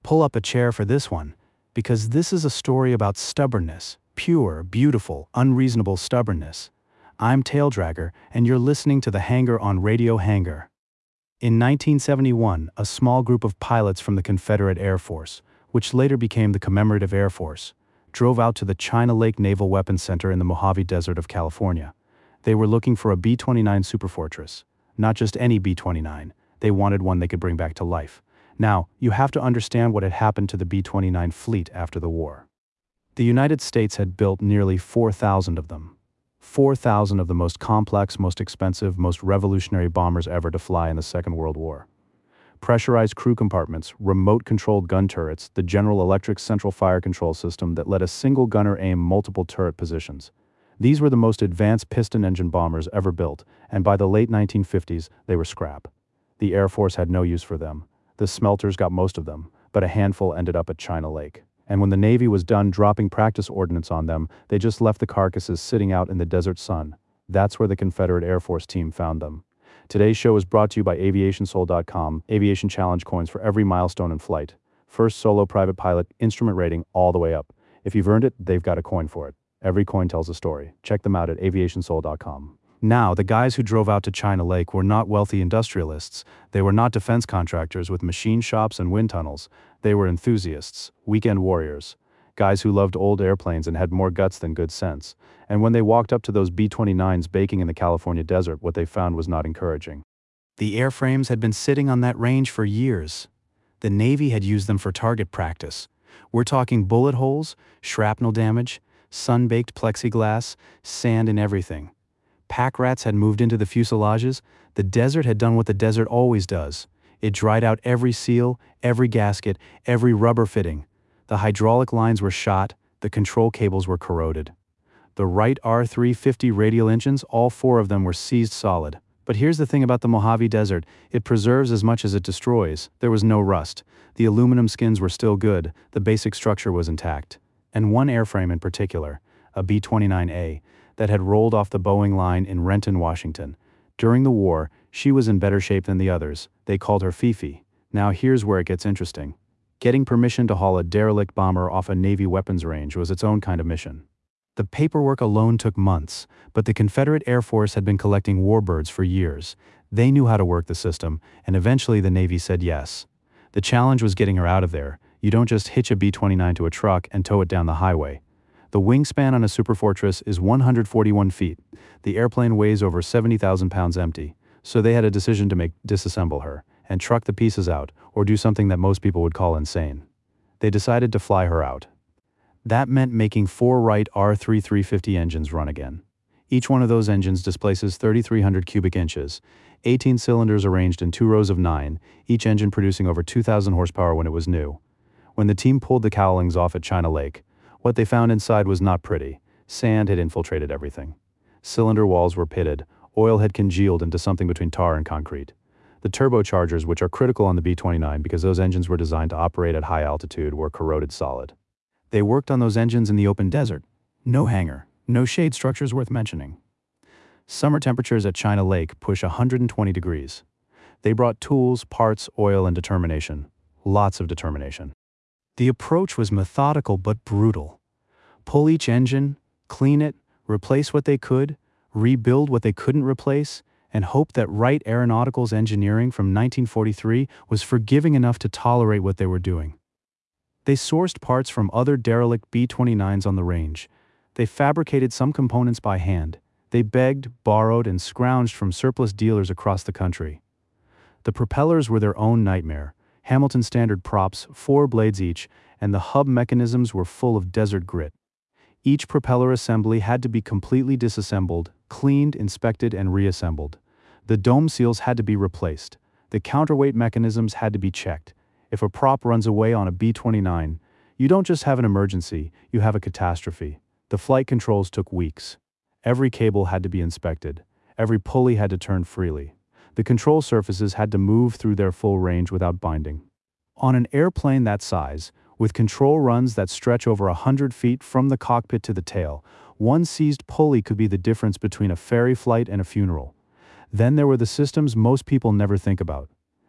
Pull up a chair for this one, because this is a story about stubbornness, pure, beautiful, unreasonable stubbornness. I'm Taildragger, and you're listening to The Hangar on Radio Hangar. In 1971, a small group of pilots from the Confederate Air Force, which later became the Commemorative Air Force, drove out to the China Lake Naval Weapons Center in the Mojave Desert of California. They were looking for a B-29 Superfortress. Not just any B-29, they wanted one they could bring back to life. Now, you have to understand what had happened to the B-29 fleet after the war. The United States had built nearly 4,000 of them. 4,000 of the most complex, most expensive, most revolutionary bombers ever to fly in the Second World War. Pressurized crew compartments, remote-controlled gun turrets, the General Electric central fire control system that let a single gunner aim multiple turret positions. These were the most advanced piston-engine bombers ever built, and by the late 1950s, they were scrap. The Air Force had no use for them. The smelters got most of them, but a handful ended up at China Lake. And when the Navy was done dropping practice ordnance on them, they just left the carcasses sitting out in the desert sun. That's where the Confederate Air Force team found them. Today's show is brought to you by AviationSoul.com, Aviation Challenge coins for every milestone in flight. First solo private pilot, instrument rating, all the way up. If you've earned it, they've got a coin for it. Every coin tells a story. Check them out at AviationSoul.com. Now, the guys who drove out to China Lake were not wealthy industrialists. They were not defense contractors with machine shops and wind tunnels. They were enthusiasts, weekend warriors, guys who loved old airplanes and had more guts than good sense. And when they walked up to those B-29s baking in the California desert, what they found was not encouraging. The airframes had been sitting on that range for years. The Navy had used them for target practice. We're talking bullet holes, shrapnel damage, sun-baked plexiglass, sand and everything. Pack rats had moved into the fuselages. The desert had done what the desert always does. It dried out every seal, every gasket, every rubber fitting. The hydraulic lines were shot, the control cables were corroded. The Wright R350 radial engines, all four of them were seized solid. But here's the thing about the Mojave Desert, it preserves as much as it destroys. There was no rust. The aluminum skins were still good, the basic structure was intact. And one airframe in particular, a B-29A, that had rolled off the Boeing line in Renton, Washington. During the war, she was in better shape than the others. They called her Fifi. Now here's where it gets interesting. Getting permission to haul a derelict bomber off a Navy weapons range was its own kind of mission. The paperwork alone took months, but the Confederate Air Force had been collecting warbirds for years. They knew how to work the system, and eventually the Navy said yes. The challenge was getting her out of there. You don't just hitch a B-29 to a truck and tow it down the highway. The wingspan on a Superfortress is 141 feet. The airplane weighs over 70,000 pounds empty, so they had a decision to make: disassemble her, and truck the pieces out, or do something that most people would call insane. They decided to fly her out. That meant making 4 Wright R350 engines run again. Each one of those engines displaces 3,300 cubic inches, 18 cylinders arranged in 2 rows of 9, each engine producing over 2,000 horsepower when it was new. When the team pulled the cowlings off at China Lake, what they found inside was not pretty. Sand had infiltrated everything. Cylinder walls were pitted, oil had congealed into something between tar and concrete. The turbochargers, which are critical on the B-29 because those engines were designed to operate at high altitude, were corroded solid. They worked on those engines in the open desert. No hangar, no shade structures worth mentioning. Summer temperatures at China Lake push 120 degrees. They brought tools, parts, oil, and determination. Lots of determination. The approach was methodical but brutal. Pull each engine, clean it, replace what they could, rebuild what they couldn't replace, and hope that Wright Aeronautical's engineering from 1943 was forgiving enough to tolerate what they were doing. They sourced parts from other derelict B-29s on the range. They fabricated some components by hand. They begged, borrowed, and scrounged from surplus dealers across the country. The propellers were their own nightmare. Hamilton Standard props, 4 blades each, and the hub mechanisms were full of desert grit. Each propeller assembly had to be completely disassembled, cleaned, inspected, and reassembled. The dome seals had to be replaced. The counterweight mechanisms had to be checked. If a prop runs away on a B-29, you don't just have an emergency, you have a catastrophe. The flight controls took weeks. Every cable had to be inspected. Every pulley had to turn freely. The control surfaces had to move through their full range without binding. On an airplane that size, with control runs that stretch over 100 feet from the cockpit to the tail, one seized pulley could be the difference between a ferry flight and a funeral. Then there were the systems most people never think about.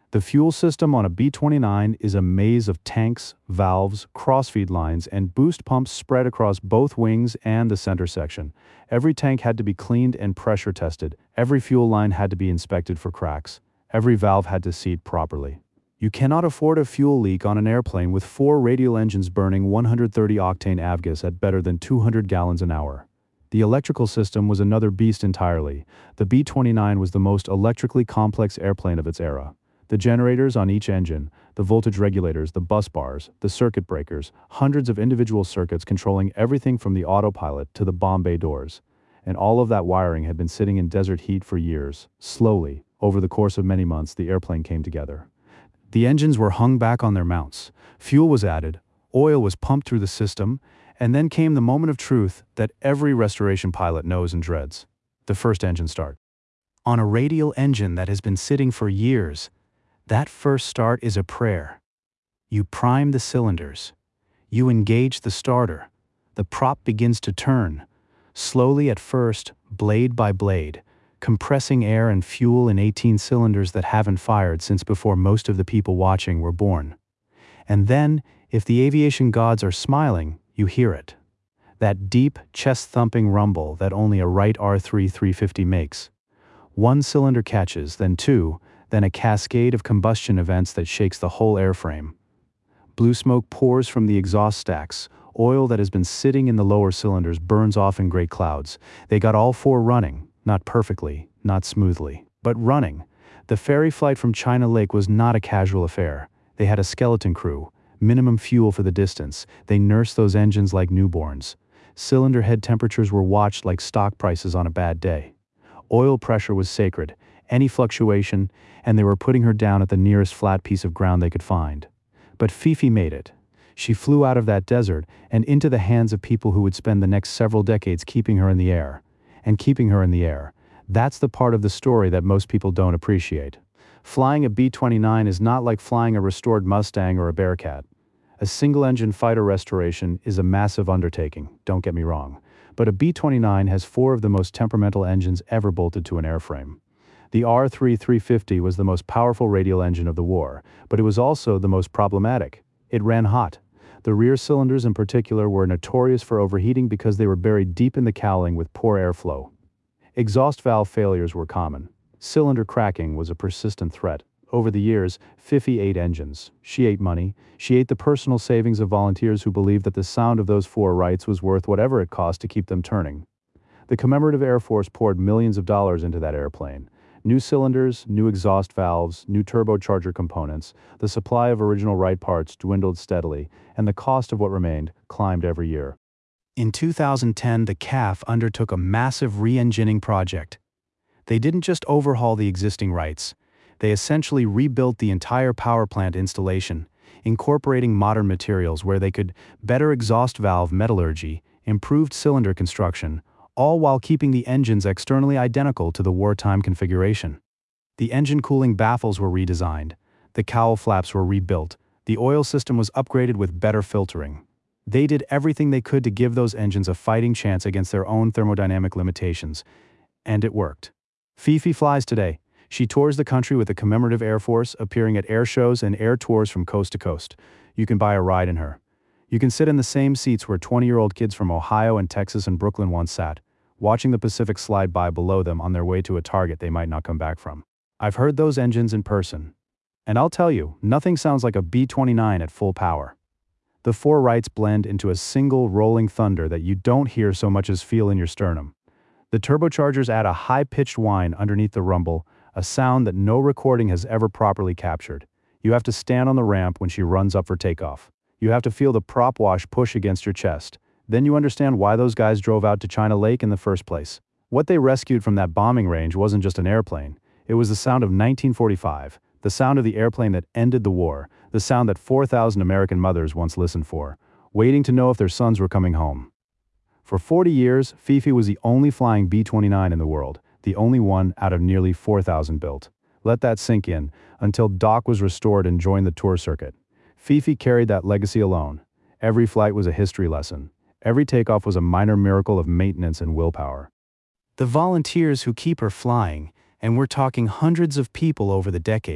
The fuel system on a B-29 is a maze of tanks, valves, crossfeed lines, and boost pumps spread across both wings and the center section. Every tank had to be cleaned and pressure tested. Every fuel line had to be inspected for cracks. Every valve had to seat properly. You cannot afford a fuel leak on an airplane with 4 radial engines burning 130-octane avgas at better than 200 gallons an hour. The electrical system was another beast entirely. The B-29 was the most electrically complex airplane of its era. The generators on each engine, the voltage regulators, the bus bars, the circuit breakers, hundreds of individual circuits controlling everything from the autopilot to the bomb bay doors. And all of that wiring had been sitting in desert heat for years. Slowly, over the course of many months, the airplane came together. The engines were hung back on their mounts. Fuel was added, oil was pumped through the system, and then came the moment of truth that every restoration pilot knows and dreads: the first engine start. On a radial engine that has been sitting for years, that first start is a prayer. You prime the cylinders. You engage the starter. The prop begins to turn, slowly at first, blade by blade, compressing air and fuel in 18 cylinders that haven't fired since before most of the people watching were born. And then, if the aviation gods are smiling, you hear it. That deep, chest-thumping rumble that only a Wright R3-350 makes. One cylinder catches, then two, then a cascade of combustion events that shakes the whole airframe. Blue smoke pours from the exhaust stacks. Oil that has been sitting in the lower cylinders burns off in great clouds. They got all 4 running, not perfectly, not smoothly, but running. The ferry flight from China Lake was not a casual affair. They had a skeleton crew, minimum fuel for the distance. They nursed those engines like newborns. Cylinder head temperatures were watched like stock prices on a bad day. Oil pressure was sacred. Any fluctuation, and they were putting her down at the nearest flat piece of ground they could find. But Fifi made it. She flew out of that desert and into the hands of people who would spend the next several decades keeping her in the air. And keeping her in the air. That's the part of the story that most people don't appreciate. Flying a B-29 is not like flying a restored Mustang or a Bearcat. A single-engine fighter restoration is a massive undertaking, don't get me wrong. But a B-29 has 4 of the most temperamental engines ever bolted to an airframe. The R3-350 was the most powerful radial engine of the war, but it was also the most problematic. It ran hot. The rear cylinders in particular were notorious for overheating because they were buried deep in the cowling with poor airflow. Exhaust valve failures were common. Cylinder cracking was a persistent threat. Over the years, Fifi ate engines. She ate money. She ate the personal savings of volunteers who believed that the sound of those 4 Wrights was worth whatever it cost to keep them turning. The Commemorative Air Force poured millions of dollars into that airplane. New cylinders, new exhaust valves, new turbocharger components, the supply of original Wright parts dwindled steadily, and the cost of what remained climbed every year. In 2010, the CAF undertook a massive re-engineering project. They didn't just overhaul the existing Wrights. They essentially rebuilt the entire power plant installation, incorporating modern materials where they could better exhaust valve metallurgy, improved cylinder construction, all while keeping the engines externally identical to the wartime configuration. The engine cooling baffles were redesigned, the cowl flaps were rebuilt, the oil system was upgraded with better filtering. They did everything they could to give those engines a fighting chance against their own thermodynamic limitations, and it worked. Fifi flies today. She tours the country with the Commemorative Air Force, appearing at air shows and air tours from coast to coast. You can buy a ride in her. You can sit in the same seats where 20-year-old kids from Ohio and Texas and Brooklyn once sat, watching the Pacific slide by below them on their way to a target they might not come back from. I've heard those engines in person. And I'll tell you, nothing sounds like a B-29 at full power. The 4 Wrights blend into a single rolling thunder that you don't hear so much as feel in your sternum. The turbochargers add a high-pitched whine underneath the rumble, a sound that no recording has ever properly captured. You have to stand on the ramp when she runs up for takeoff. You have to feel the prop wash push against your chest. Then you understand why those guys drove out to China Lake in the first place. What they rescued from that bombing range wasn't just an airplane. It was the sound of 1945, the sound of the airplane that ended the war, the sound that 4,000 American mothers once listened for, waiting to know if their sons were coming home. For 40 years, Fifi was the only flying B-29 in the world, the only one out of nearly 4,000 built. Let that sink in, until Doc was restored and joined the tour circuit. Fifi carried that legacy alone. Every flight was a history lesson. Every takeoff was a minor miracle of maintenance and willpower. The volunteers who keep her flying, and we're talking hundreds of people over the decades,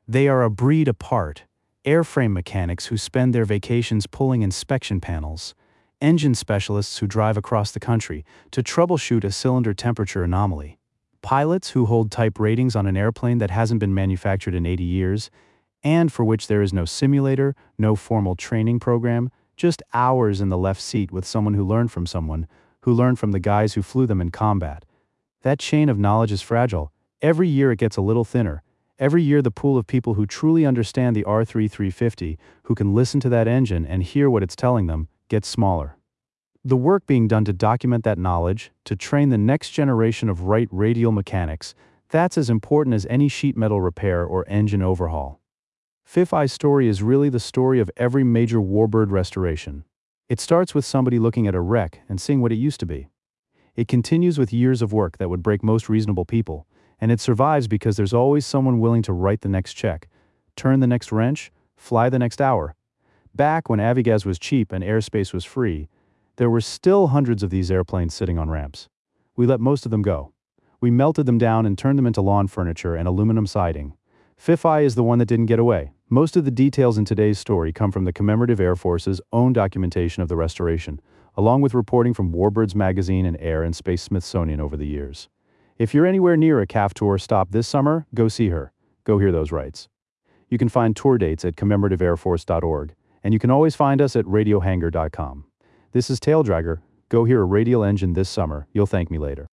They are a breed apart, airframe mechanics who spend their vacations pulling inspection panels, engine specialists who drive across the country to troubleshoot a cylinder temperature anomaly, pilots who hold type ratings on an airplane that hasn't been manufactured in 80 years, and for which there is no simulator, no formal training program, just hours in the left seat with someone who learned from someone who learned from the guys who flew them in combat. That chain of knowledge is fragile. Every year it gets a little thinner. Every year the pool of people who truly understand the R3350, who can listen to that engine and hear what it's telling them, gets smaller. The work being done to document that knowledge, to train the next generation of right radial mechanics, that's as important as any sheet metal repair or engine overhaul. Fifth Eye's story is really the story of every major warbird restoration. It starts with somebody looking at a wreck and seeing what it used to be. It continues with years of work that would break most reasonable people, and it survives because there's always someone willing to write the next check, turn the next wrench, fly the next hour. Back when Avigas was cheap and airspace was free, there were still hundreds of these airplanes sitting on ramps. We let most of them go. We melted them down and turned them into lawn furniture and aluminum siding. Fifth Eye is the one that didn't get away. Most of the details in today's story come from the Commemorative Air Force's own documentation of the restoration, along with reporting from Warbirds Magazine and Air and Space Smithsonian over the years. If you're anywhere near a CAF tour stop this summer, go see her. Go hear those rights. You can find tour dates at commemorativeairforce.org, and you can always find us at radiohangar.com. This is Taildragger. Go hear a radial engine this summer. You'll thank me later.